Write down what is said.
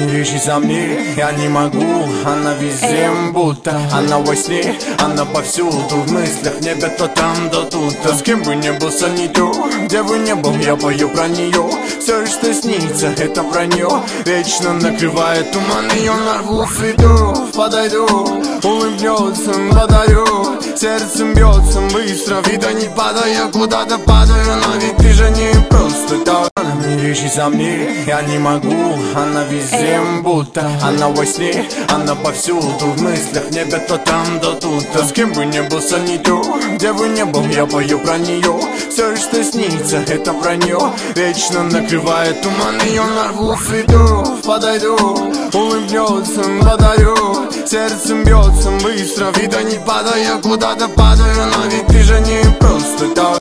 не речи со мне, я не могу. Она везде, будто она во сне, она повсюду, в мыслях, в небе то там, то тут. А с кем бы не был, не то, где бы не был, я пою про нее. Все, что снится, это про нее. Вечно накрывает туман, ее нарву, иду, подойду, улыбнется, подарю. Сердцем бьется быстро, вида не падаю, куда-то падаю. Но ведь ты же не просто так. Не речи со мне, я не могу. Она везде, будто она во сне, она повсюду, в мыслях, в небе то там, то тут. А с кем бы не был, не то, где бы не был, я пою про нее. Все, что снится, это про нее. Вечно накрывает туман, ее нарву, иду, подойду, улыбнется, подарю. Сердцем бьется быстро, вида не падаю, куда-то падаю. Но ведь ты же не просто так.